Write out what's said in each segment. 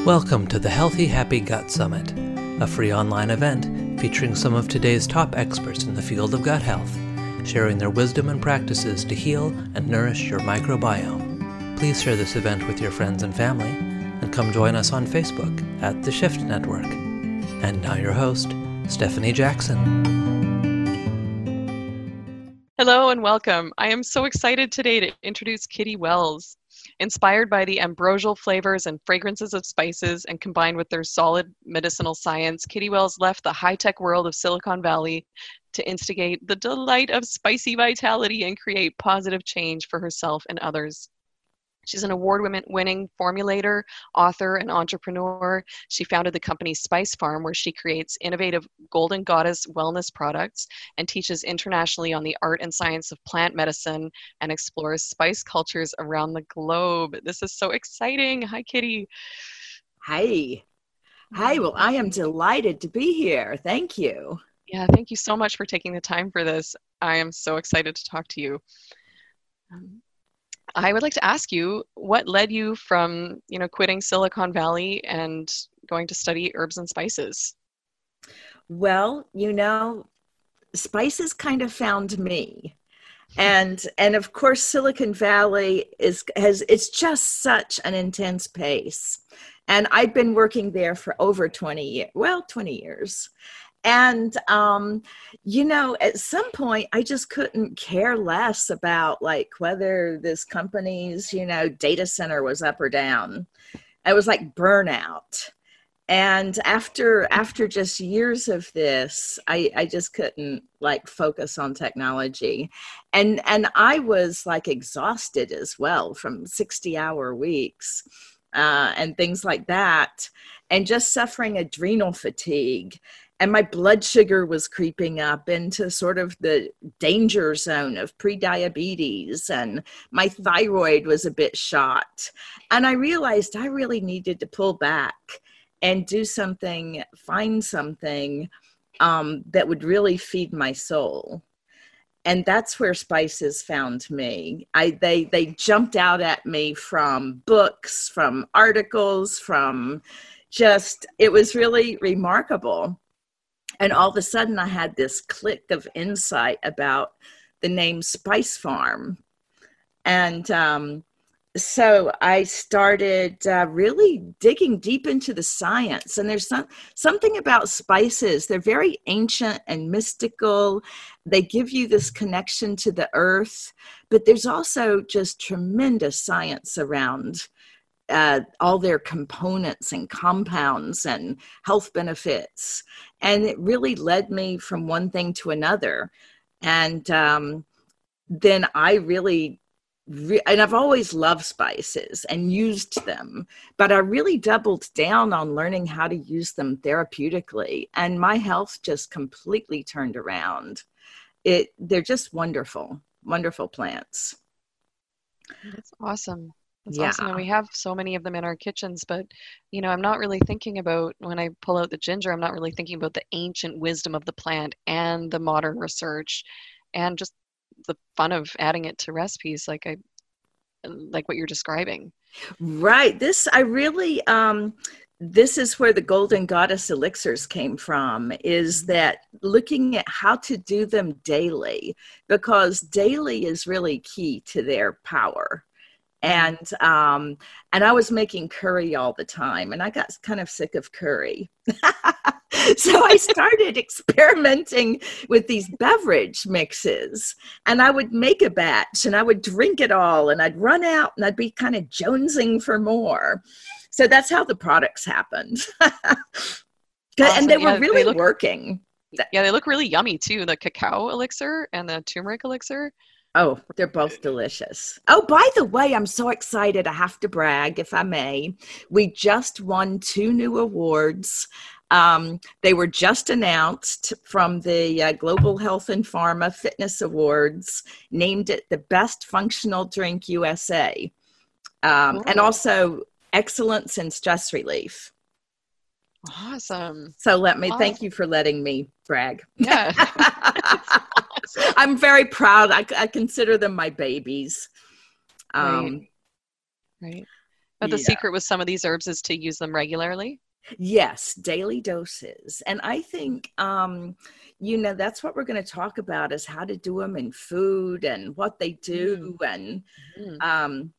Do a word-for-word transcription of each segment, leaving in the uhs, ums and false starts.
Welcome to the Healthy Happy Gut Summit, a free online event featuring some of today's top experts in the field of gut health, sharing their wisdom and practices to heal and nourish your microbiome. Please share this event with your friends and family, and come join us on Facebook at The Shift Network. And now your host, Stephanie Jackson. Hello and welcome. I am so excited today to introduce Kitty Wells. Inspired by the ambrosial flavors and fragrances of spices and combined with their solid medicinal science, Kitty Wells left the high-tech world of Silicon Valley to instigate the delight of spicy vitality and create positive change for herself and others. She's an award-winning formulator, author, and entrepreneur. She founded the company Spice Farm, where she creates innovative Golden Goddess wellness products and teaches internationally on the art and science of plant medicine and explores spice cultures around the globe. This is so exciting. Hi, Kitty. Hi. Hi. Well, I am delighted to be here. Thank you. Yeah, thank you so much for taking the time for this. I am so excited to talk to you. Um, I would like to ask you, what led you from, you know, quitting Silicon Valley and going to study herbs and spices? Well, you know, spices kind of found me. And and of course, Silicon Valley is has it's just such an intense pace. And I've been working there for over twenty years, well, twenty years. And, um, you know, at some point, I just couldn't care less about like whether this company's, you know, data center was up or down. I was like burnout. And after after just years of this, I, I just couldn't like focus on technology. And, and I was like exhausted as well from sixty hour weeks uh, and things like that. And just suffering adrenal fatigue. And my blood sugar was creeping up into sort of the danger zone of prediabetes, and my thyroid was a bit shot. And I realized I really needed to pull back and do something, find something um, that would really feed my soul. And that's where spices found me. I, they, they jumped out at me from books, from articles, from just, it was really remarkable. And all of a sudden I had this click of insight about the name Spice Farm. And um, so I started uh, really digging deep into the science. And there's some, something about spices. They're very ancient and mystical. They give you this connection to the earth. But there's also just tremendous science around Uh, all their components and compounds and health benefits. And it really led me from one thing to another. And um, then I really, re- and I've always loved spices and used them, but I really doubled down on learning how to use them therapeutically. And my health just completely turned around. It, they're just wonderful, wonderful plants. That's awesome. That's Yeah. awesome. And we have so many of them in our kitchens, but, you know, I'm not really thinking about, when I pull out the ginger, I'm not really thinking about the ancient wisdom of the plant and the modern research and just the fun of adding it to recipes like I, like what you're describing. Right. This, I really, um, this is where the Golden Goddess elixirs came from, is that looking at how to do them daily, because daily is really key to their power. And um, and I was making curry all the time, and I got kind of sick of curry. So I started experimenting with these beverage mixes, and I would make a batch, and I would drink it all, and I'd run out, and I'd be kind of jonesing for more. So that's how the products happened. Awesome. And they were Yeah, really they look, working. Yeah, they look really yummy too. The cacao elixir and the turmeric elixir. Oh, they're both delicious. Oh, by the way, I'm so excited. I have to brag, if I may. We just won two new awards. Um, they were just announced from the uh, Global Health and Pharma Fitness Awards, named it the Best Functional Drink U S A, um, Cool. and also Excellence in Stress Relief. Awesome. So let me, Awesome. Thank you for letting me brag. Yeah. I'm very proud. I, I consider them my babies. Um, right. Right. But the Yeah. secret with some of these herbs is to use them regularly. Yes, daily doses. And I think, um, you know, that's what we're going to talk about is how to do them in food and what they do and Mm-hmm. um,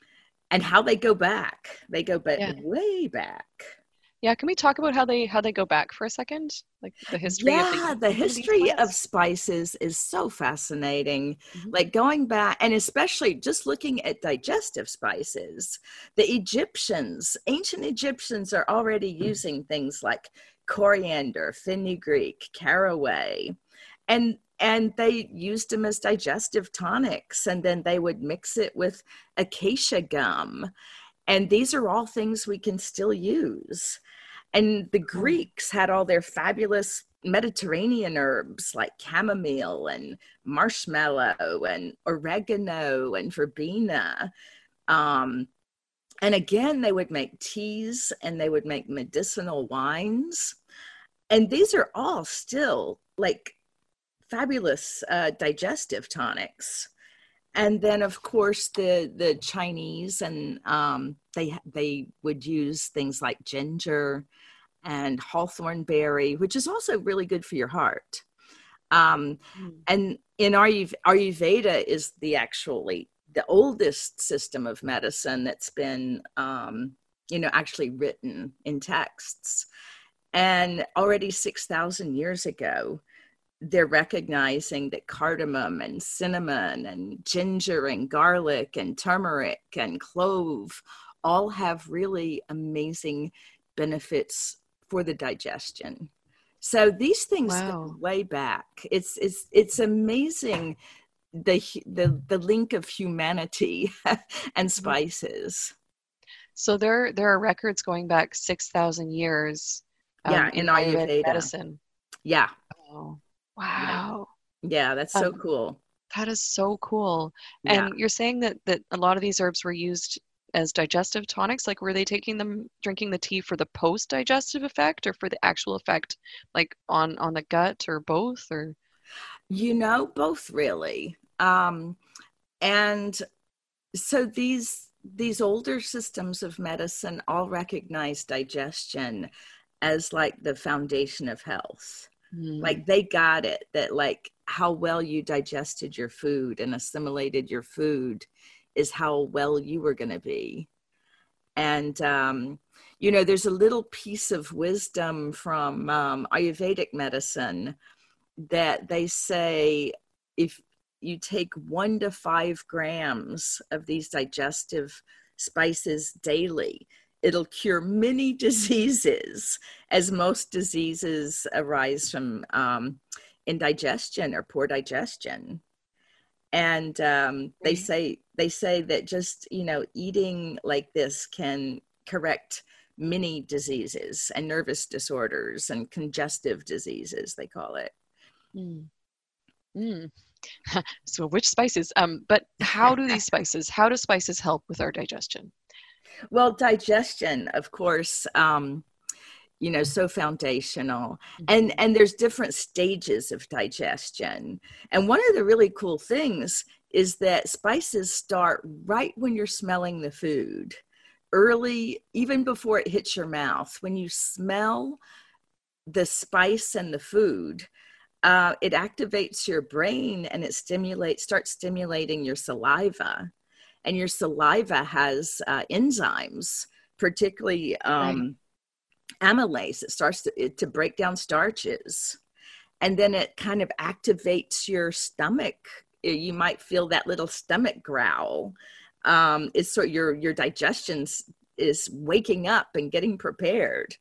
and how they go back. They go back Yeah. way back. Yeah, can we talk about how they how they go back for a second? Like the history of the Yeah, use the of some of these history of plants? spices is so fascinating. Mm-hmm. Like going back, and especially just looking at digestive spices, the Egyptians, ancient Egyptians are already using things like coriander, fenugreek, caraway, and and they used them as digestive tonics, and then they would mix it with acacia gum. And these are all things we can still use. And the Greeks had all their fabulous Mediterranean herbs like chamomile and marshmallow and oregano and verbena. Um, and again, they would make teas and they would make medicinal wines. And these are all still like fabulous uh, digestive tonics. And then, of course, the the Chinese and um, they they would use things like ginger and hawthorn berry, which is also really good for your heart. Um, Mm. and in Ayurveda, Ayurveda is the actually the oldest system of medicine that's been, um, you know, actually written in texts. And already six thousand years ago, they're recognizing that cardamom and cinnamon and ginger and garlic and turmeric and clove all have really amazing benefits for the digestion. So these things Wow. go way back. It's it's it's amazing the the the link of humanity and spices. So there there are records going back six thousand years um, Yeah, in in Ayurvedic Ayurveda. medicine. Yeah. Oh, Yeah. wow. Yeah, that's so Um, cool. that is so cool. Yeah. And you're saying that that a lot of these herbs were used as digestive tonics? Like were they taking them, drinking the tea for the post-digestive effect or for the actual effect, like on on the gut or both? Or You know, both really. Um, and so these these older systems of medicine all recognize digestion as like the foundation of health. Hmm. Like they got it that like how well you digested your food and assimilated your food is how well you were going to be. And um, you know, there's a little piece of wisdom from um, Ayurvedic medicine that they say if you take one to five grams of these digestive spices daily, it'll cure many diseases, as most diseases arise from um, indigestion or poor digestion. And um, they say they say that just, you know, eating like this can correct many diseases and nervous disorders and congestive diseases, they call it. Mm. Mm. So which spices? Um, but how do these spices, how do spices help with our digestion? Well, digestion, of course, um, you know, so foundational. Mhm. And and there's different stages of digestion. And one of the really cool things is that spices start right when you're smelling the food, early, even before it hits your mouth. When you smell the spice and the food, uh, it activates your brain and it stimulates, starts stimulating your saliva. And your saliva has uh, enzymes, particularly um, right. amylase. It starts to, it, to break down starches. And then it kind of activates your stomach. You might feel that little stomach growl. Um, it's so your, your digestion is waking up and getting prepared.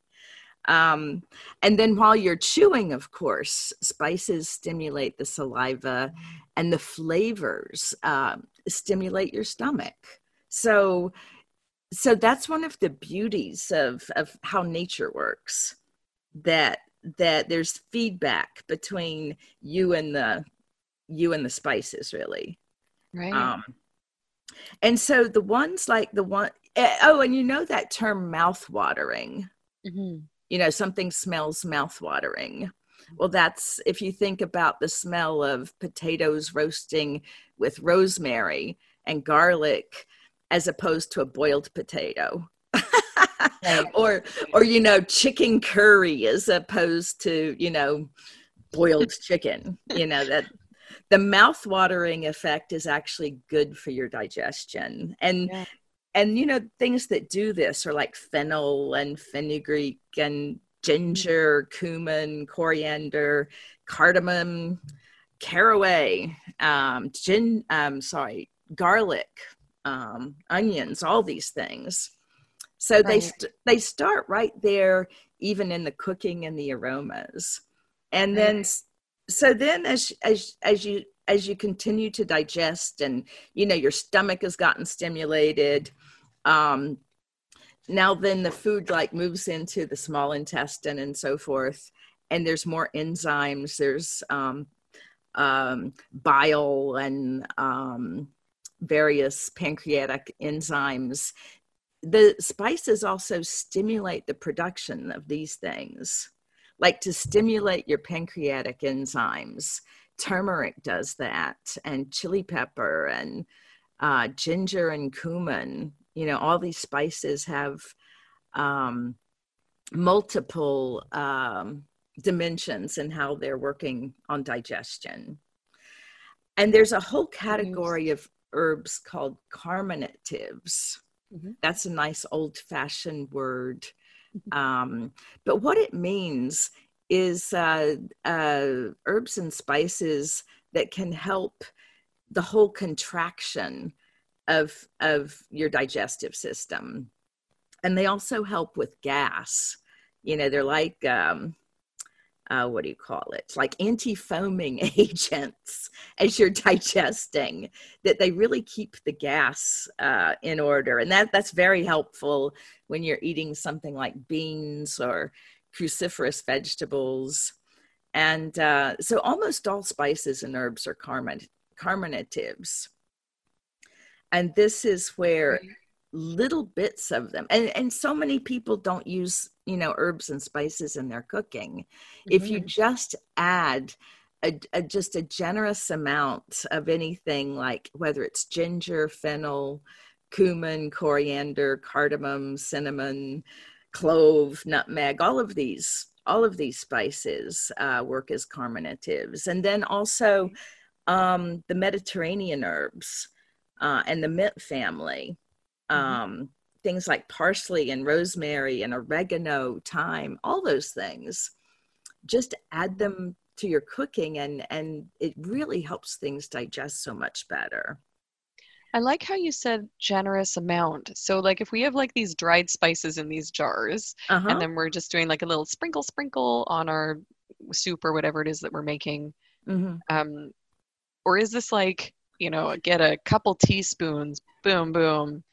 Um, and then while you're chewing, of course, spices stimulate the saliva and the flavors uh, stimulate your stomach. So, so that's one of the beauties of, of how nature works, that, that there's feedback between you and the, you and the spices really. Right. Um, and so the ones like the one, oh, and you know that term mouth watering. Mm-hmm. You know, something smells mouth-watering. Well, that's if you think about the smell of potatoes roasting with rosemary and garlic as opposed to a boiled potato. Right. or, or, you know, chicken curry as opposed to, you know, boiled chicken. You know, that the mouth-watering effect is actually good for your digestion. And, Yeah. and, you know, things that do this are like fennel and fenugreek and ginger, cumin, coriander, cardamom, caraway, um, gin, um, sorry, garlic, um, onions, all these things. So right. they st- they start right there, even in the cooking and the aromas, and right. then so then as as as you as you continue to digest, and you know your stomach has gotten stimulated. Um, now then the food like moves into the small intestine and so forth, and there's more enzymes. There's um, um, bile and um, various pancreatic enzymes. The spices also stimulate the production of these things, like to stimulate your pancreatic enzymes. Turmeric does that, and chili pepper, and uh, ginger and cumin. You know, all these spices have um, multiple um, dimensions in how they're working on digestion. And there's a whole category of herbs called carminatives. Mm-hmm. That's a nice old-fashioned word. Mm-hmm. Um, but what it means is uh, uh, herbs and spices that can help the whole contraction of, of your digestive system. And they also help with gas. You know, they're like, um, uh, what do you call it? It's like anti-foaming agents as you're digesting, that they really keep the gas uh, in order. And that that's very helpful when you're eating something like beans or cruciferous vegetables. And uh, so almost all spices and herbs are carmin- carminatives. And this is where little bits of them, and, and so many people don't use, you know, herbs and spices in their cooking. Mm-hmm. If you just add a, a just a generous amount of anything, like whether it's ginger, fennel, cumin, coriander, cardamom, cinnamon, clove, nutmeg, all of these, all of these spices uh, work as carminatives. And then also um, the Mediterranean herbs uh, and the mint family. Um, mm-hmm. Things like parsley and rosemary and oregano, thyme, all those things, just add them to your cooking, and, and it really helps things digest so much better. I like how you said generous amount. So like if we have like these dried spices in these jars, uh-huh. and then we're just doing like a little sprinkle sprinkle on our soup or whatever it is that we're making. Mm-hmm. Um, or is this like, you know, get a couple teaspoons, boom, boom.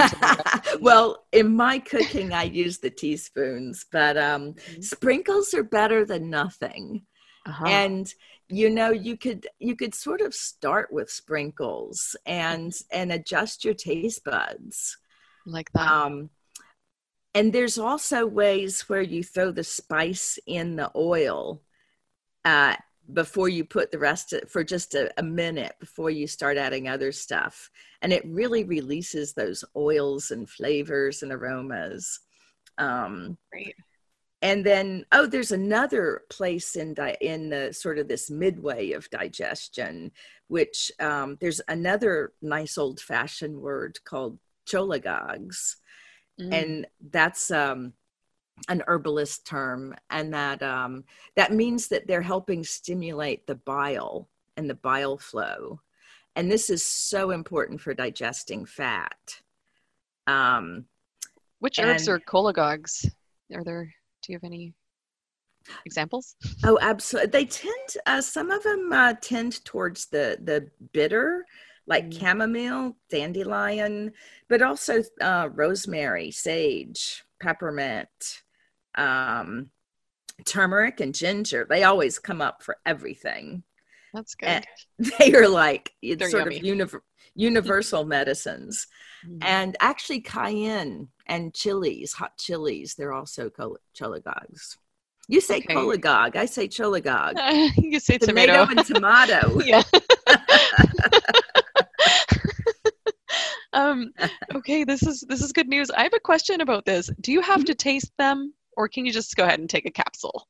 Well, in my cooking, I use the teaspoons, but um, mm-hmm. sprinkles are better than nothing. Uh-huh. And you know, you could you could sort of start with sprinkles and and adjust your taste buds like that. Um, and there's also ways where you throw the spice in the oil uh, before you put the rest of, for just a, a minute before you start adding other stuff. And it really releases those oils and flavors and aromas. Um, Great. And then, oh, there's another place in di- in the sort of this midway of digestion, which um, there's another nice old fashioned word called cholagogues. Mm. And that's um, an herbalist term, and that um, that means that they're helping stimulate the bile and the bile flow, and this is so important for digesting fat. Um, Which herbs are cholagogues? Are there? Do you have any examples? Oh, absolutely. They tend. Uh, some of them uh, tend towards the the bitter, like mm. chamomile, dandelion, but also uh, rosemary, sage, peppermint. Um, turmeric and ginger, they always come up for everything. That's good. And they are like, it's They're sort yummy. of uni- universal medicines. Mm-hmm. And actually cayenne and chilies, hot chilies, they're also col- cholagogues. You say okay. cholagogue, I say cholagogue. Uh, you say tomato. Tomato and tomato. Yeah. Um, okay, this is this is good news. I have a question about this. Do you have to taste them, or can you just go ahead and take a capsule?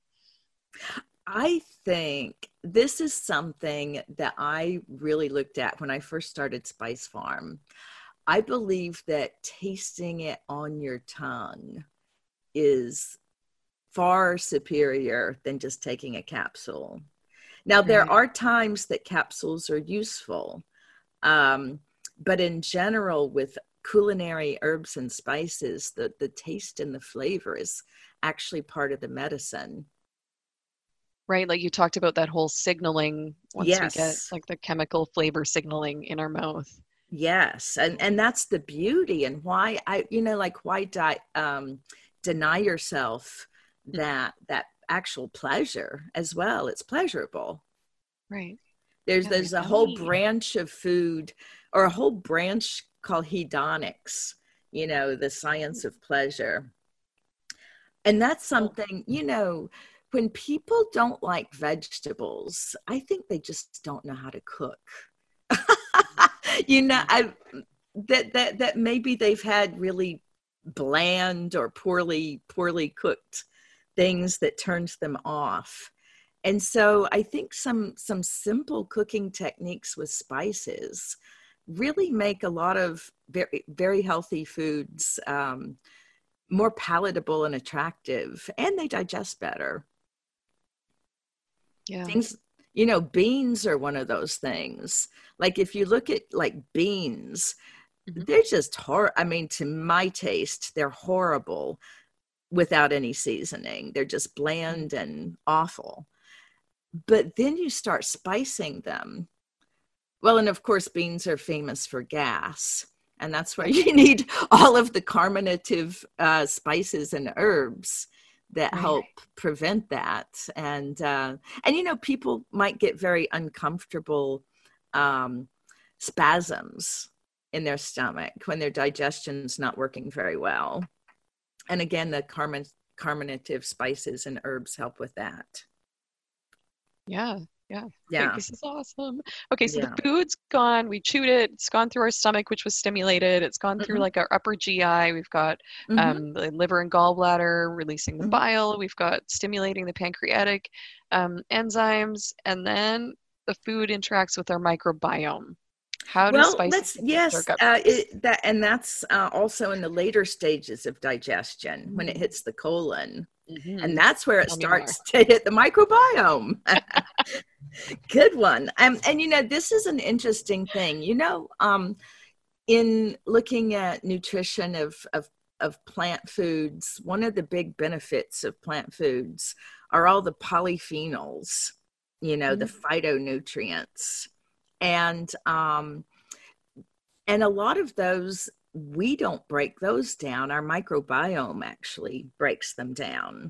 I think this is something that I really looked at when I first started Spice Farm. I believe that tasting it on your tongue is far superior than just taking a capsule. Now, there Right. are times that capsules are useful, um, but in general, with culinary herbs and spices, the, the taste and the flavor is actually part of the medicine. Right, like you talked about that whole signaling once we get Yes, like the chemical flavor signaling in our mouth. yes, and and that's the beauty and why I, you know, like why di- um, deny yourself Mm. that that actual pleasure as well. It's pleasurable. Right. There's Yeah, they're there's a whole yummy. branch of food or a whole branch called hedonics, you know, the science of pleasure. And that's Cool. something, you know, when people don't like vegetables, I think they just don't know how to cook. you know, Mm. I that that that maybe they've had really bland or poorly poorly cooked things that turns them off. And so I think some some simple cooking techniques with spices really make a lot of very very healthy foods um, more palatable and attractive, and they digest better. Yeah. Things, you know, beans are one of those things. Like if you look at like beans, Mhm. they're just hor. I mean, to my taste, they're horrible without any seasoning. They're just Mm. bland and awful. But then you start spicing them. Well, and of course, beans are famous for gas. And that's why Right. you need all of the carminative uh, spices and herbs that Right. help prevent that. And uh, and you know, people might get very uncomfortable um, spasms in their stomach when their digestion's not working very well. And again, the carmin- carminative spices and herbs help with that. Yeah. Yeah. Okay, Yeah, this is awesome. Okay, so the yeah. food's gone. We chewed it. It's gone through our stomach, which was stimulated. It's gone through Mm-hmm, like our upper G I. We've got mm-hmm, um, the liver and gallbladder releasing the mm-hmm. bile. We've got stimulating the pancreatic um, enzymes, and then the food interacts with our microbiome. How do Well, spices let's affect our yes, gut uh, barriers? it, that and that's uh, also in the later stages of digestion when it Mm. hits the colon, and Hmm. that's where it Tell me more. starts to hit the microbiome. Good one. Um, and you know, this is an interesting thing. You know, um, in looking at nutrition of of of plant foods, one of the big benefits of plant foods are all the polyphenols. You know, the Mhm. phytonutrients, and um, and a lot of those, we don't break those down. Our microbiome actually breaks them down.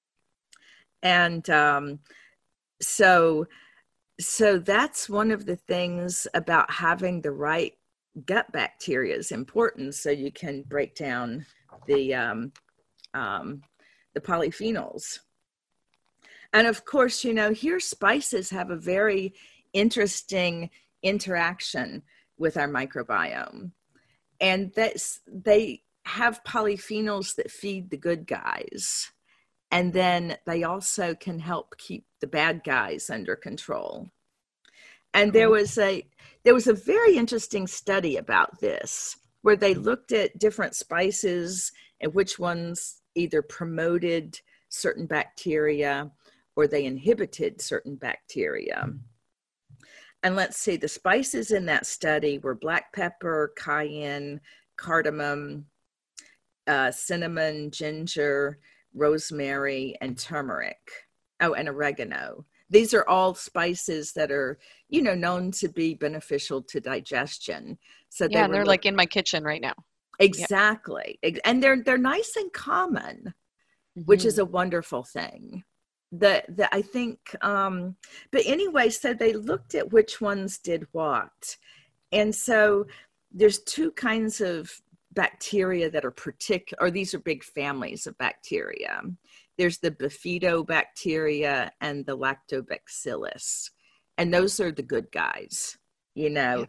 And um, so, so that's one of the things about having the right gut bacteria is important. So you can break down the um, um, the polyphenols. And of course, you know, here spices have a very interesting interaction with our microbiome. And that's they have polyphenols that feed the good guys, and then they also can help keep the bad guys under control. And there Cool. was a there was a very interesting study about this where they looked at different spices and which ones either promoted certain bacteria or they inhibited certain bacteria. And let's see, the spices in that study were black pepper, cayenne, cardamom, uh, cinnamon, ginger, rosemary, and turmeric. Oh, and oregano. These are all spices that are, you know, known to be beneficial to digestion. So they Yeah, and were they're look like in my kitchen right now. Yeah. exactly, and they're they're nice and common, which is Hmm. a wonderful thing. The, the I think, um, but anyway, so they looked at which ones did what, and so there's two kinds of bacteria that are particular, or these are big families of bacteria. There's the bifidobacteria and the lactobacillus, and those are the good guys. You Yeah. know,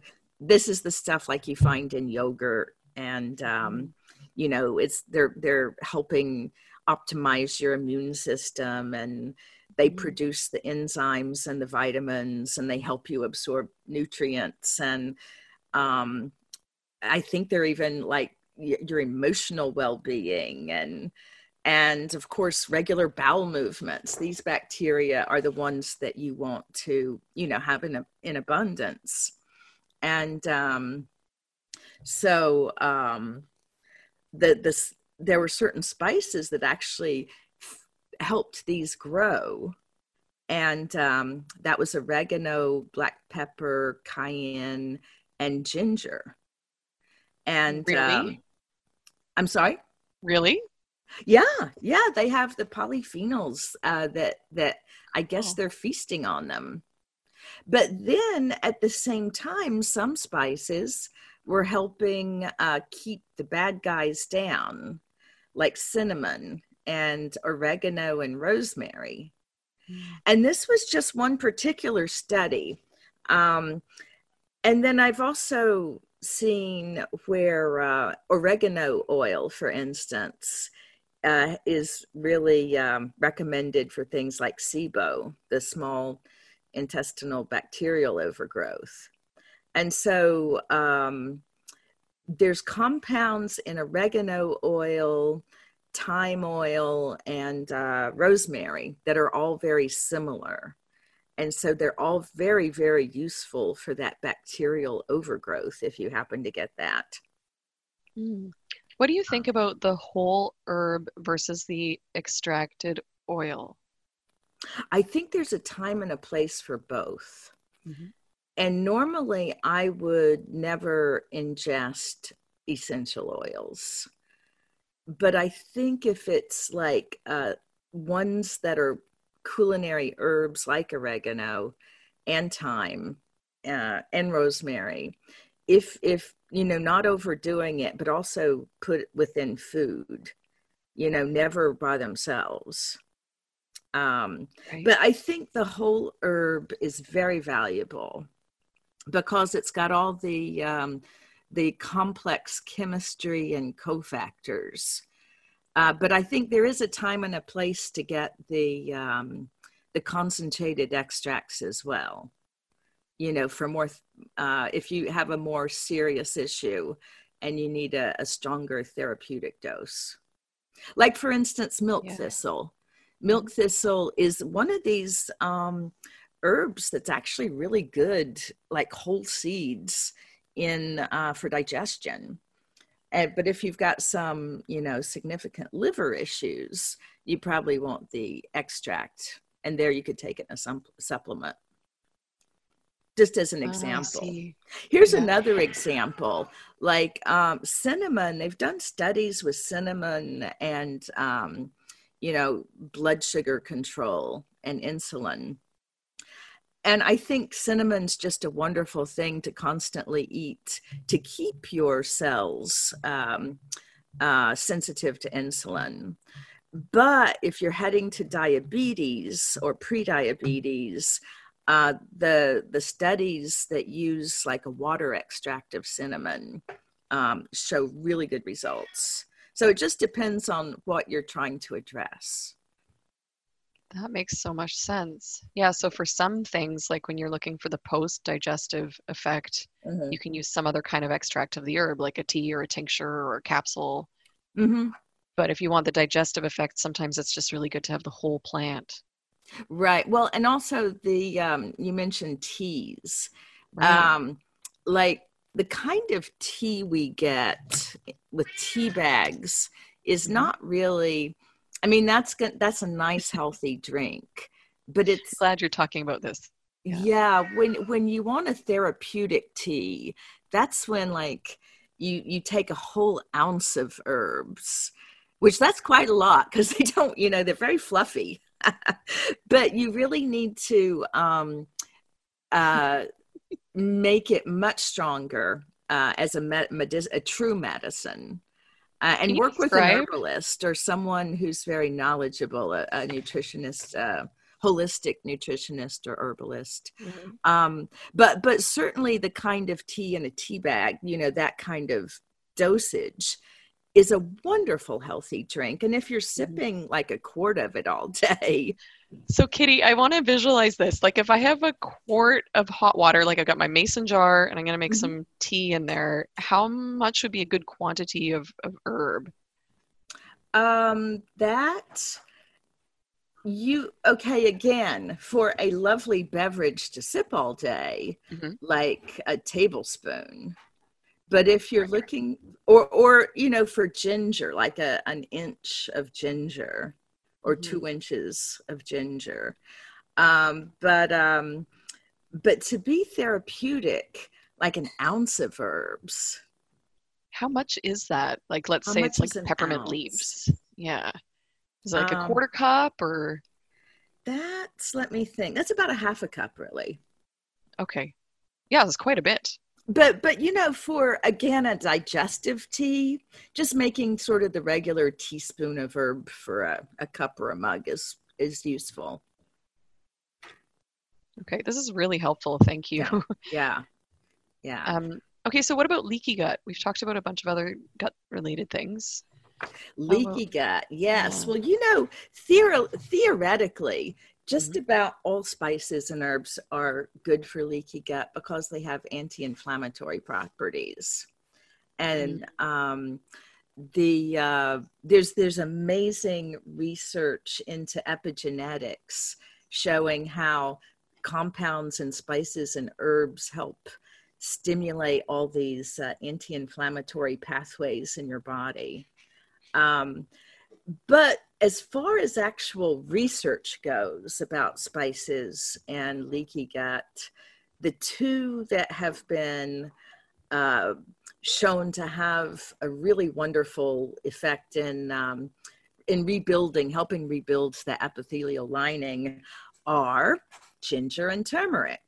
this is the stuff like you find in yogurt, and um, you know, it's they're they're helping optimize your immune system, and they produce the enzymes and the vitamins, and they help you absorb nutrients. And um, I think they're even like your emotional well-being, and and of course regular bowel movements. These bacteria are the ones that you want to, you know, have in, in abundance. And um, so um, the this there were certain spices that actually f- helped these grow. And um, that was oregano, black pepper, cayenne, and ginger. And Really? um, I'm sorry? Really? Yeah, yeah, they have the polyphenols uh, that that I guess Oh. they're feasting on them. But then at the same time, some spices were helping uh, keep the bad guys down, like cinnamon and oregano and rosemary. And this was just one particular study. Um, and then I've also seen where uh, oregano oil, for instance, uh, is really um, recommended for things like SIBO, the small intestinal bacterial overgrowth. And so um, there's compounds in oregano oil, thyme oil, and uh, rosemary that are all very similar. And so they're all very, very useful for that bacterial overgrowth if you happen to get that. Mm. What do you think about the whole herb versus the extracted oil? I think there's a time and a place for both. Mm-hmm. And normally I would never ingest essential oils. But I think if it's like uh, ones that are culinary herbs like oregano and thyme uh, and rosemary, if, if, you know, not overdoing it, but also put it within food, you know, never by themselves. Um, Right. But I think the whole herb is very valuable because it's got all the um, the complex chemistry and cofactors. Uh, but I think there is a time and a place to get the um, the concentrated extracts as well. You know, for more, uh, if you have a more serious issue and you need a, a stronger therapeutic dose. Like, for instance, milk Yeah. thistle. Milk thistle is one of these um, herbs that's actually really good, like whole seeds in uh, for digestion. And, but if you've got some, you know, significant liver issues, you probably want the extract. And there you could take it in a sum- supplement. Just as an Oh, I example. see. Here's Yeah. another example, like um, cinnamon. They've done studies with cinnamon and, um, you know, blood sugar control and insulin. And I think cinnamon's just a wonderful thing to constantly eat to keep your cells um, uh, sensitive to insulin. But if you're heading to diabetes or prediabetes, uh, the the studies that use like a water extract of cinnamon um, show really good results. So it just depends on what you're trying to address. That makes so much sense. Yeah, so for some things, like when you're looking for the post-digestive effect, Mm-hmm. you can use some other kind of extract of the herb, like a tea or a tincture or a capsule. Mm-hmm. But if you want the digestive effect, sometimes it's just really good to have the whole plant. Right. Well, and also the um, you mentioned teas. Right. Um, like the kind of tea we get with tea bags is Mhm. not really. I mean, that's good. That's a nice, healthy drink, but it's Glad you're talking about this. Yeah. yeah. When when you want a therapeutic tea, that's when like you you take a whole ounce of herbs, which that's quite a lot because they don't, you know, they're very fluffy. But you really need to um, uh, make it much stronger uh, as a, med- medic- a true medicine. Uh, and Can you work with an describe? herbalist or someone who's very knowledgeable, a, a nutritionist, uh, holistic nutritionist or herbalist. Mm-hmm. Um, but but certainly the kind of tea in a tea bag, you know, that kind of dosage is a wonderful healthy drink. And if you're sipping like a quart of it all day. So Kitty, I want to visualize this. Like if I have a quart of hot water, like I've got my mason jar and I'm going to make mm-hmm. some tea in there, how much would be a good quantity of, of herb? Um, that you, okay, again, for a lovely beverage to sip all day, mm-hmm. like a tablespoon. But if you're looking, or, or, you know, for ginger, like a, an inch of ginger or mm-hmm. two inches of ginger. Um, but, um, but to be therapeutic, like an ounce of herbs. How much is that? Like, let's How say it's like peppermint ounce? leaves. Yeah. Is it like um, a quarter cup or? That's, let me think. That's about a half a cup, really. Okay. Yeah, it's quite a bit. But, but you know, for, again, a digestive tea, just making sort of the regular teaspoon of herb for a, a cup or a mug is, is useful. Okay, this is really helpful. Thank you. Yeah. Yeah. yeah. Um, okay, so what about leaky gut? We've talked about a bunch of other gut-related things. Leaky gut, yes. Yeah. Well, you know, theor- theoretically, just mm-hmm. about all spices and herbs are good for leaky gut because they have anti-inflammatory properties. And mm-hmm. um, the uh, there's there's amazing research into epigenetics showing how compounds and spices and herbs help stimulate all these uh, anti-inflammatory pathways in your body. Um, but as far as actual research goes about spices and leaky gut, the two that have been uh, shown to have a really wonderful effect in um, in rebuilding, helping rebuild the epithelial lining are ginger and turmeric.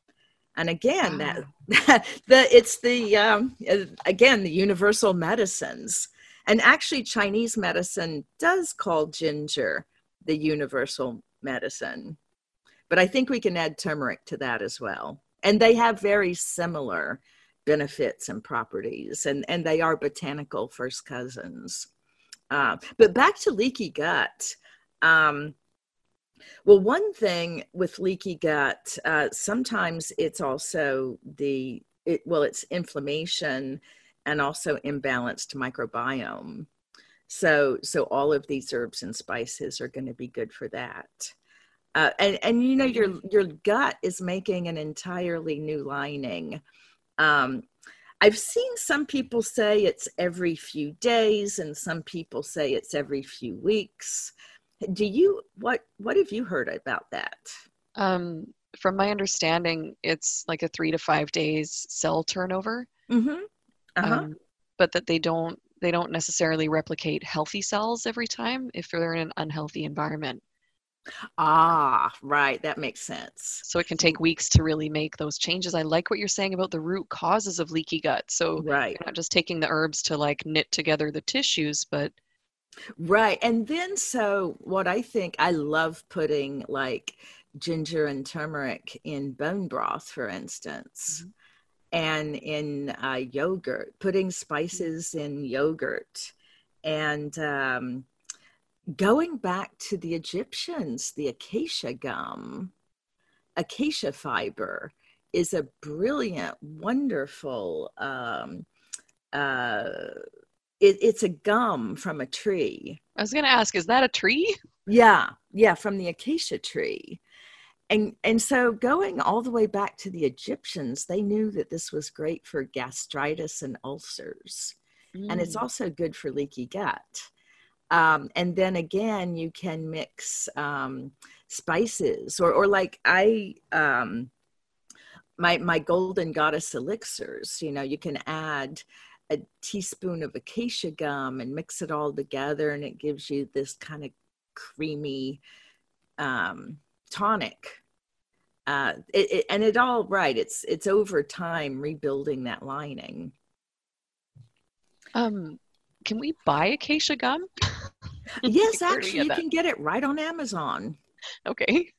And again, wow. that the it's the um, again the universal medicines. And actually, Chinese medicine does call ginger the universal medicine. But I think we can add turmeric to that as well. And they have very similar benefits and properties. And, and they are botanical first cousins. Uh, but back to leaky gut. Um, well, one thing with leaky gut, uh, sometimes it's also the, it, well, it's inflammation and also imbalanced microbiome. So, so all of these herbs and spices are going to be good for that. Uh, and, and, you know, your, your gut is making an entirely new lining. Um, I've seen some people say it's every few days and some people say it's every few weeks. Do you, what, what have you heard about that? Um, from my understanding, it's like a three to five days cell turnover. Mm-hmm. Uh-huh. Um, but that they don't they don't necessarily replicate healthy cells every time if they're in an unhealthy environment. Ah, right. That makes sense. So it can take weeks to really make those changes. I like what you're saying about the root causes of leaky gut. So right. you're not just taking the herbs to like knit together the tissues, but right. And then so what I think, I love putting like ginger and turmeric in bone broth, for instance. Mm-hmm. And in uh, yogurt, putting spices in yogurt. And um, going back to the Egyptians, the acacia gum, acacia fiber is a brilliant, wonderful, um, uh, it, it's a gum from a tree. I was going to ask, is that a tree? Yeah, yeah, from the acacia tree. And and so going all the way back to the Egyptians, they knew that this was great for gastritis and ulcers. Mm. And it's also good for leaky gut. Um, and then again, you can mix um, spices or, or like I, um, my, my golden goddess elixirs, you know, you can add a teaspoon of acacia gum and mix it all together. And it gives you this kind of creamy um, tonic. Uh, it, it, and it all right. It's it's over time rebuilding that lining. Um, can we buy acacia gum? Yes, actually, you can get it right on Amazon. Okay.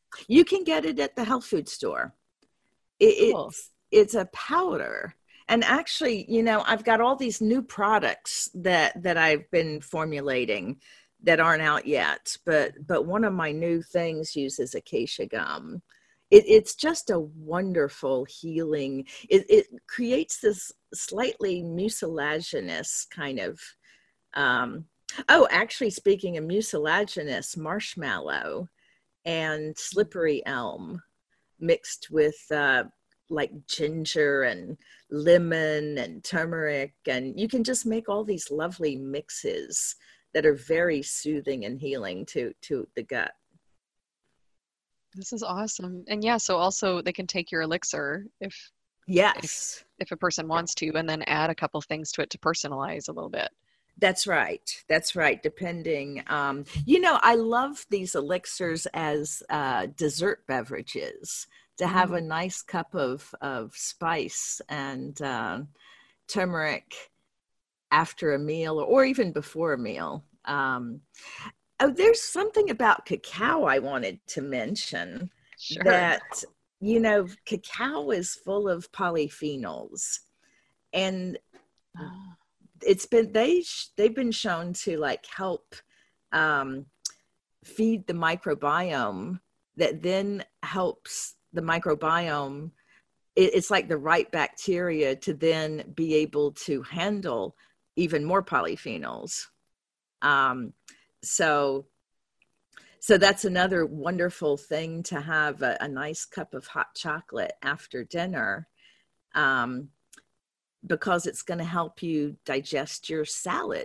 You can get it at the health food store. It, Cool. it's it's a powder. And actually, you know, I've got all these new products that that I've been formulating that aren't out yet. But but one of my new things uses acacia gum. It, it's just a wonderful healing. It, it creates this slightly mucilaginous kind of. Um, oh, actually, speaking of mucilaginous, marshmallow and slippery elm mixed with uh, like ginger and lemon and turmeric, and you can just make all these lovely mixes that are very soothing and healing to to the gut. This is awesome. And yeah, so also they can take your elixir if Yes, if, if a person wants to, and then add a couple things to it to personalize a little bit. that's right. That's right. Depending, um, you know, I love these elixirs as uh, dessert beverages, to have a nice cup of of spice and uh, turmeric after a meal, or even before a meal. Um, oh, there's something about cacao I wanted to mention. Sure. That, you know, cacao is full of polyphenols, and Oh, it's been they they've been shown to like help um, feed the microbiome, that then helps the microbiome. It, it's like the right bacteria to then be able to handle even more polyphenols. Um, so, so that's another wonderful thing, to have a, a nice cup of hot chocolate after dinner, um, because it's going to help you digest your salad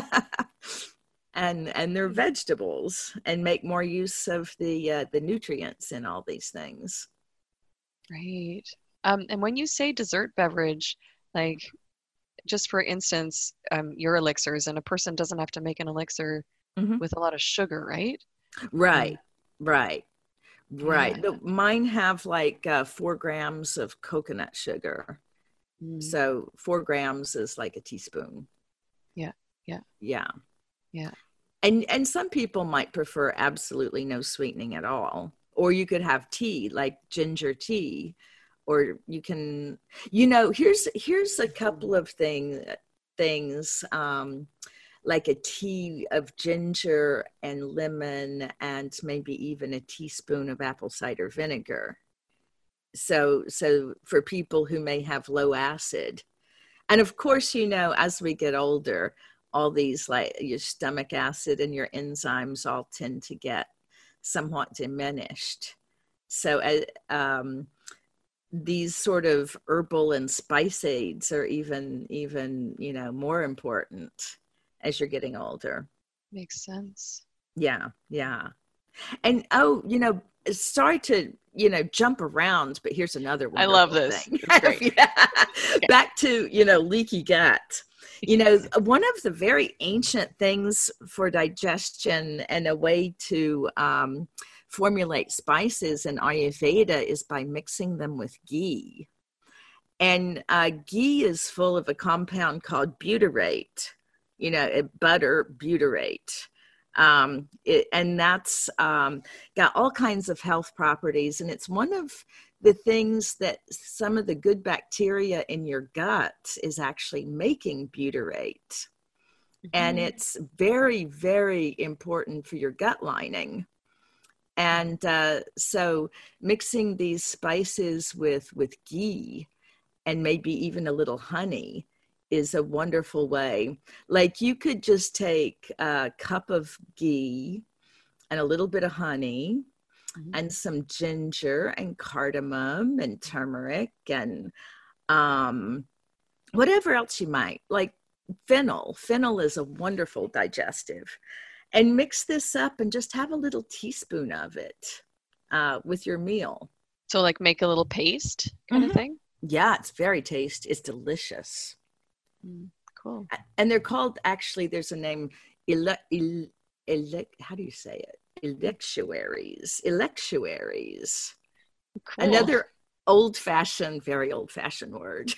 and and their vegetables, and make more use of the uh, the nutrients in all these things. right. Um, and when you say dessert beverage, like just for instance, um, your elixirs, and a person doesn't have to make an elixir Mm-hmm. with a lot of sugar, right? Right, Um, right, yeah. right. The, mine have like uh, four grams of coconut sugar. Mm, So four grams is like a teaspoon. yeah. Yeah. Yeah. Yeah. And and some people might prefer absolutely no sweetening at all. Or you could have tea, like ginger tea. Or you can, you know, here's here's a couple of thing things. Um, like a tea of ginger and lemon, and maybe even a teaspoon of apple cider vinegar. So, so for people who may have low acid, and of course, you know, as we get older, all these, like your stomach acid and your enzymes all tend to get somewhat diminished. So, uh, um, these sort of herbal and spice aids are even, even, you know, more important as you're getting older. Makes sense. Yeah, yeah. And oh, you know, sorry to, you know, jump around, but here's another I wonderful love this. thing. It's great. Yeah. Yeah. Back to, you know, leaky gut. You know, one of the very ancient things for digestion and a way to um, formulate spices in Ayurveda is by mixing them with ghee. And uh, ghee is full of a compound called butyrate, you know, it, butter butyrate. Um, it, and that's um, got all kinds of health properties. And it's one of the things that some of the good bacteria in your gut is actually making butyrate. Mm-hmm. And it's very, very important for your gut lining. And uh, so mixing these spices with, with ghee, and maybe even a little honey, is a wonderful way. Like you could just take a cup of ghee and a little bit of honey, mm-hmm. and some ginger and cardamom and turmeric and um, whatever else you might, like fennel. Fennel is a wonderful digestive. And mix this up and just have a little teaspoon of it uh, with your meal. So like make a little paste kind mm-hmm. of thing? Yeah, it's very tasty. It's delicious. Mm, cool. And they're called, actually, there's a name, ele, ele, ele, how do you say it? Electuaries. Electuaries. Cool. Another old-fashioned, very old-fashioned word.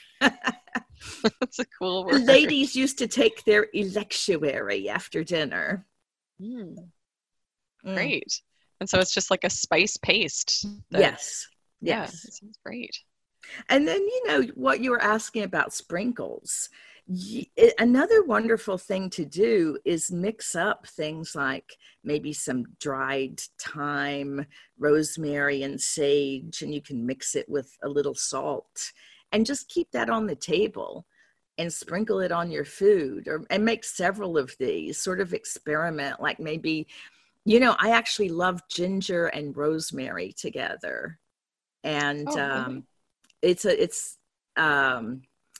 That's a cool word. Ladies used to take their electuary after dinner. Mm. Great. And so it's just like a spice paste. That, Yes. Yeah, Yes. it sounds great. And then, you know, what you were asking about sprinkles. Y- it- Another wonderful thing to do is mix up things like maybe some dried thyme, rosemary, and sage, and you can mix it with a little salt and just keep that on the table and sprinkle it on your food, or and make several of these, sort of experiment, like maybe, you know, I actually love ginger and rosemary together. And Oh, really? um, it's a it's um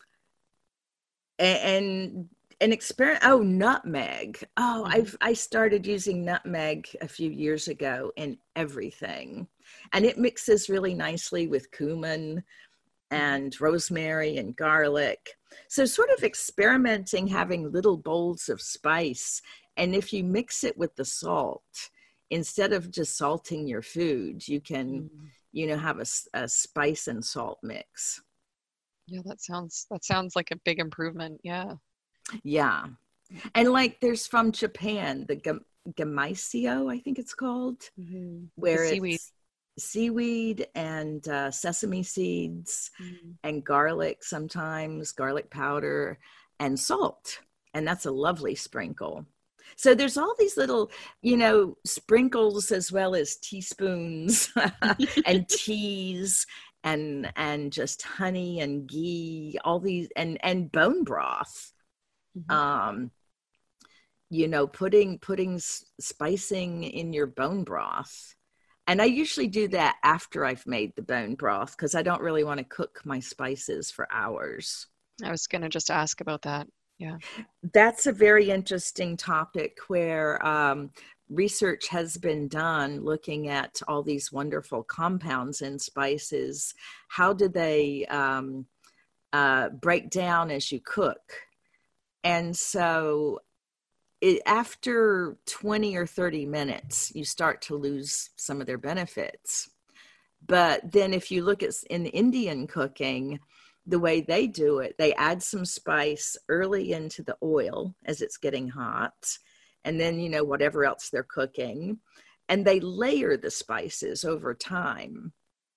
and an experiment. Oh, nutmeg. Oh, Mm-hmm. i've i started using nutmeg a few years ago in everything, and it mixes really nicely with cumin and rosemary and garlic. So sort of experimenting, having little bowls of spice, and if you mix it with the salt, instead of just salting your food, you can, Mm. you know, have a, a spice and salt mix. Yeah, that sounds that sounds like a big improvement. Yeah. Yeah. And like there's from Japan, the gam- gamisio, I think it's called, Mm-hmm. The where seaweed. it's seaweed and uh, sesame seeds Mm. and garlic, sometimes garlic powder and salt. And that's a lovely sprinkle. So there's all these little, you know, sprinkles as well as teaspoons and teas and and just honey and ghee, all these, and and bone broth. Mm-hmm. Um, you know, putting putting spicing in your bone broth. And I usually do that after I've made the bone broth because I don't really want to cook my spices for hours. I was gonna just ask about that. Yeah. That's a very interesting topic where um, research has been done looking at all these wonderful compounds in spices. How do they um, uh, break down as you cook? And so it, after twenty or thirty minutes, you start to lose some of their benefits. But then if you look at in Indian cooking, the way they do it, they add some spice early into the oil as it's getting hot, and then, you know, whatever else they're cooking, and they layer the spices over time.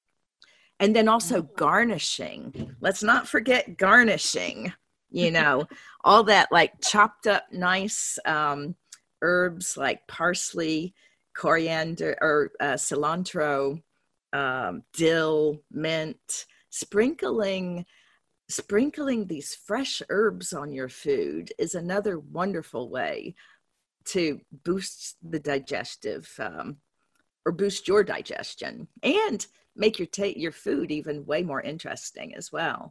And then also garnishing. Let's not forget garnishing, you know, all that like chopped up nice um, herbs like parsley, coriander, or uh, cilantro, um, dill, mint, sprinkling sprinkling these fresh herbs on your food is another wonderful way to boost the digestive um, or boost your digestion and make your ta- your food even way more interesting as well.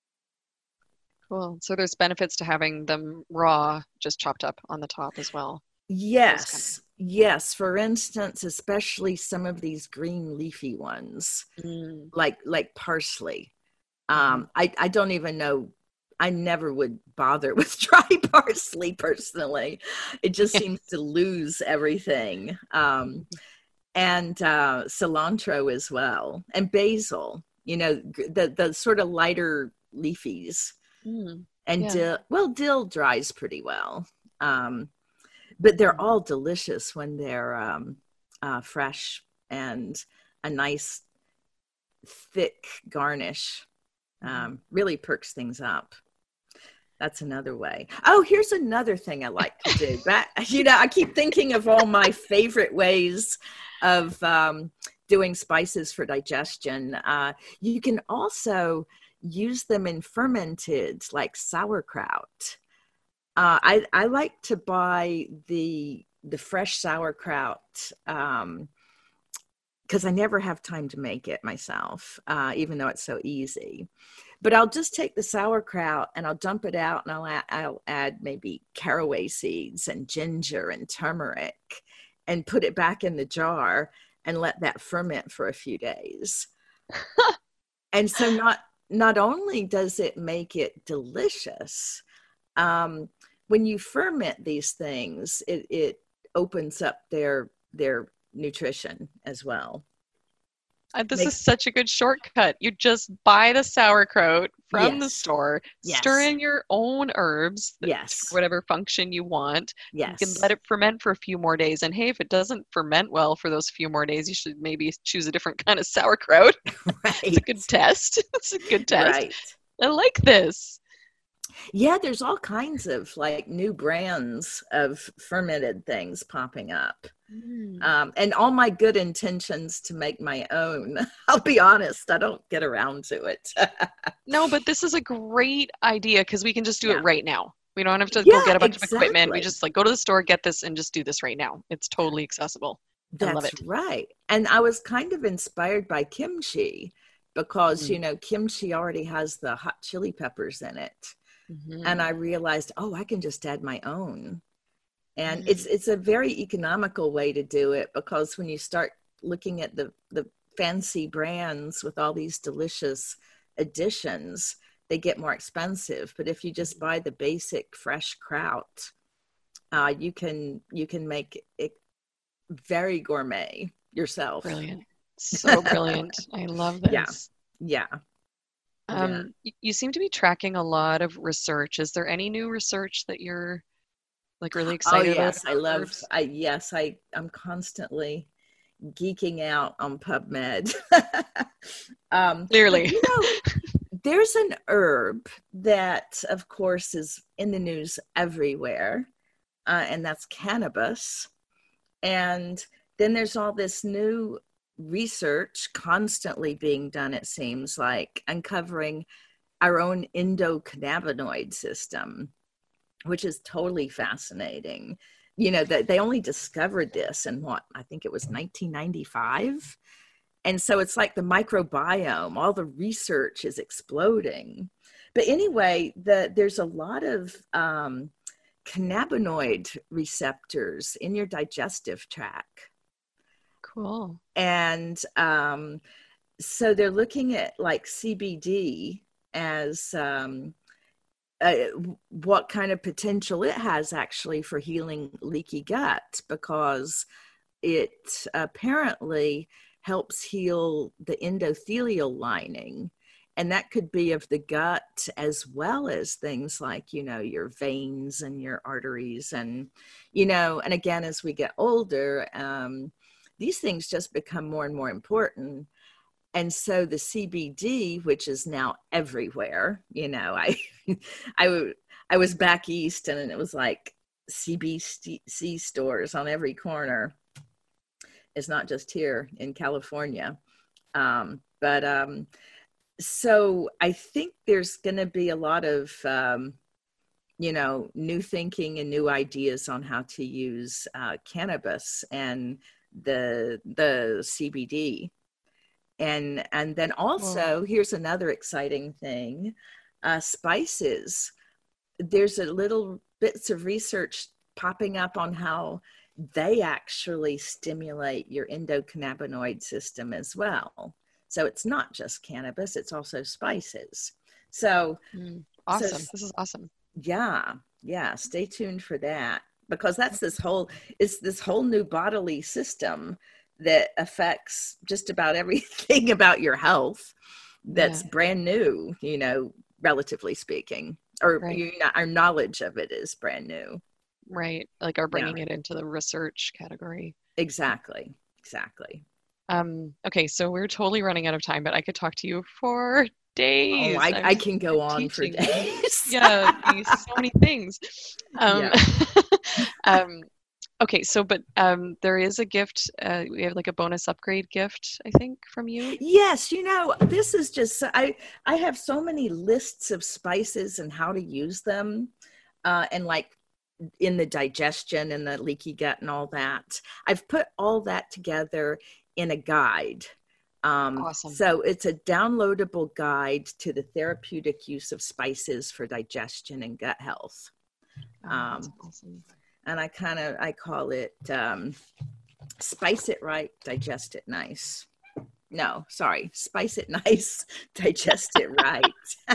Cool. So there's benefits to having them raw, just chopped up on the top as well. Those kind Yes, yes. For instance, especially some of these green leafy ones, of. Mm. like like parsley. Mm-hmm. Um, I I don't even know. I never would bother with dry parsley personally. It just Yeah. seems to lose everything. Um, and uh, cilantro as well, and basil. You know, the the sort of lighter leafies, Mm. and Yeah. dill. Well, dill dries pretty well, um, but they're Mm. all delicious when they're um, uh, fresh and a nice thick garnish. Mm-hmm. Um, really perks things up. That's another way. Oh, here's another thing I like to do. That, you know, I keep thinking of all my favorite ways of um, doing spices for digestion. Uh, you can also use them in fermented, like sauerkraut. Uh, I I like to buy the the fresh sauerkraut um, because I never have time to make it myself, uh, even though it's so easy. But I'll just take the sauerkraut and I'll dump it out, and I'll add, I'll add maybe caraway seeds and ginger and turmeric and put it back in the jar and let that ferment for a few days. And so not not only does it make it delicious, um, when you ferment these things, it, it opens up their their nutrition as well. Uh, this Make, is such a good shortcut. You just buy the sauerkraut from the yes. store, Yes. stir in your own herbs Yes. for whatever function you want. Yes. You can let it ferment for a few more days. And hey, if it doesn't ferment well for those few more days, you should maybe choose a different kind of sauerkraut. Right. It's a good test. It's a good test. Right. I like this. Yeah, there's all kinds of like new brands of fermented things popping up. Mm. Um, and all my good intentions to make my own, I'll be honest, I don't get around to it. No, but this is a great idea because we can just do yeah. it right now. We don't have to yeah, go get a bunch exactly. of equipment. We just like go to the store, get this, and just do this right now. It's totally accessible. I That's love it. Right. And I was kind of inspired by kimchi because, mm. you know, kimchi already has the hot chili peppers in it. Mm-hmm. And I realized, oh, I can just add my own. And mm-hmm. it's it's a very economical way to do it, because when you start looking at the, the fancy brands with all these delicious additions, they get more expensive. But if you just buy the basic fresh kraut, uh, you can you can make it very gourmet yourself. Brilliant. So brilliant. I love this. Yeah. Yeah. Um, yeah. You seem to be tracking a lot of research. Is there any new research that you're like really excited about? Oh yes, I love. Herbs? I yes, I I'm constantly geeking out on PubMed. um, Clearly, you know, there's an herb that, of course, is in the news everywhere, uh, and that's cannabis. And then there's all this new research constantly being done, it seems like, uncovering our own endocannabinoid system, which is totally fascinating. You know, that they only discovered this in what, I think it was nineteen ninety-five. And so it's like the microbiome, all the research is exploding. But anyway, the, there's a lot of um, cannabinoid receptors in your digestive tract. Cool. And um, so they're looking at like C B D as um, uh, what kind of potential it has actually for healing leaky gut, because it apparently helps heal the endothelial lining. And that could be of the gut as well as things like, you know, your veins and your arteries. And, you know, and again, as we get older, um, these things just become more and more important. And so the C B D, which is now everywhere, you know, I, I, I was back east and it was like C B C stores on every corner. It's not just here in California. Um, but um, so I think there's going to be a lot of, um, you know, new thinking and new ideas on how to use uh, cannabis and the the C B D. And and then also, wow. Here's another exciting thing, uh, spices. There's a little bits of research popping up on how they actually stimulate your endocannabinoid system as well. So it's not just cannabis, it's also spices. So mm, awesome. So, this is awesome. Yeah, yeah. Stay tuned for that, because that's this whole, it's this whole new bodily system that affects just about everything about your health. That's yeah. brand new, you know, relatively speaking, or right. you know, our knowledge of it is brand new. Right. Like are bringing yeah. it into the research category. Exactly. Exactly. Um, okay. So we're totally running out of time, but I could talk to you for days. Oh, I, I can go on for days. Yeah. So many things. Um, yeah. um, okay. So, but, um, there is a gift, uh, we have like a bonus upgrade gift, I think, from you. Yes. You know, this is just, I, I have so many lists of spices and how to use them. Uh, and like, in the digestion and the leaky gut and all that. I've put all that together in a guide. Um, awesome. So it's a downloadable guide to the therapeutic use of spices for digestion and gut health. Oh, um, that's awesome. And I kind of, I call it um, Spice It Right, Digest It Nice. No, sorry, Spice It Nice, Digest It Right.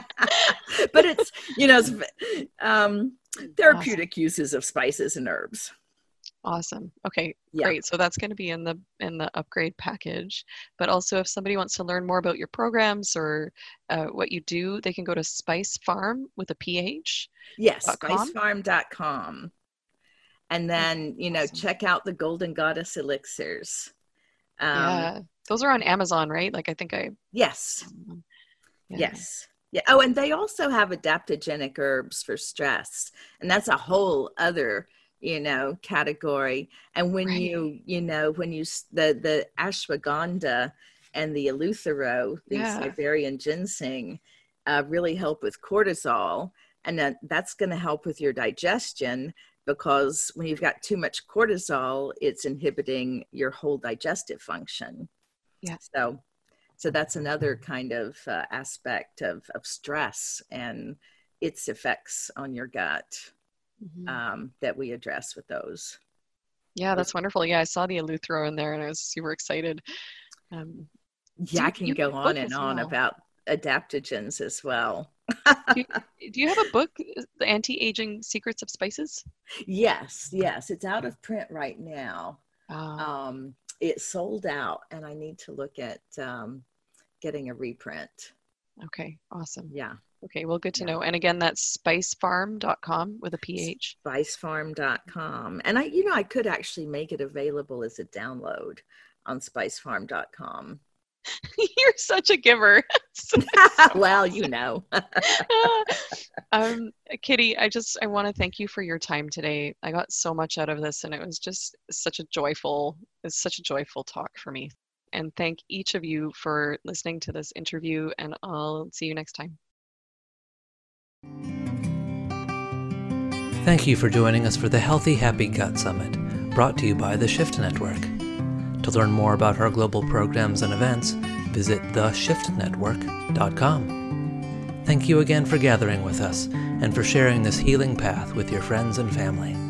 But it's, you know, it's, um, therapeutic awesome. Uses of spices and herbs. Awesome. Okay, Yeah. great. So that's going to be in the in the upgrade package. But also, if somebody wants to learn more about your programs or uh, what you do, they can go to Spice Farm with a P H. Yes, dot com. spice farm dot com. And then, you know, Awesome. check out the Golden Goddess elixirs. Um, Yeah, those are on Amazon, right? Like I think I. Yes. Yeah. Yes. Yeah. Oh, and they also have adaptogenic herbs for stress, and that's a whole other, you know, category. And when Right. you, you know, when you s- the the ashwagandha and the eleuthero, these Yeah. Siberian ginseng, uh, really help with cortisol, and that, that's going to help with your digestion, because when you've got too much cortisol, it's inhibiting your whole digestive function. Yeah. So, so that's another kind of uh, aspect of, of stress and its effects on your gut Mhm. um, that we address with those. Yeah, that's wonderful. Yeah, I saw the Eleuthero in there and I was super excited. Um, Yeah, you- I can you go have a on book and as on well. about adaptogens as well. Do you, do you have a book, The Anti-Aging Secrets of Spices? Yes, yes, it's out of print right now. Uh, Um, it sold out, and I need to look at um, getting a reprint. okay, awesome. Yeah. Okay, well, good to Yeah. know. And again, that's spice farm dot com with a P H. spice farm dot com. And I, you know, I could actually make it available as a download on spice farm dot com. You're such a giver. Well, you know. um, Kitty, I just I want to thank you for your time today. I got so much out of this, and it was just such a joyful, it's such a joyful talk for me. And thank each of you for listening to this interview, and I'll see you next time. Thank you for joining us for the Healthy Happy Gut Summit, brought to you by the Shift Network. To learn more about our global programs and events, visit the shift network dot com. Thank you again for gathering with us and for sharing this healing path with your friends and family.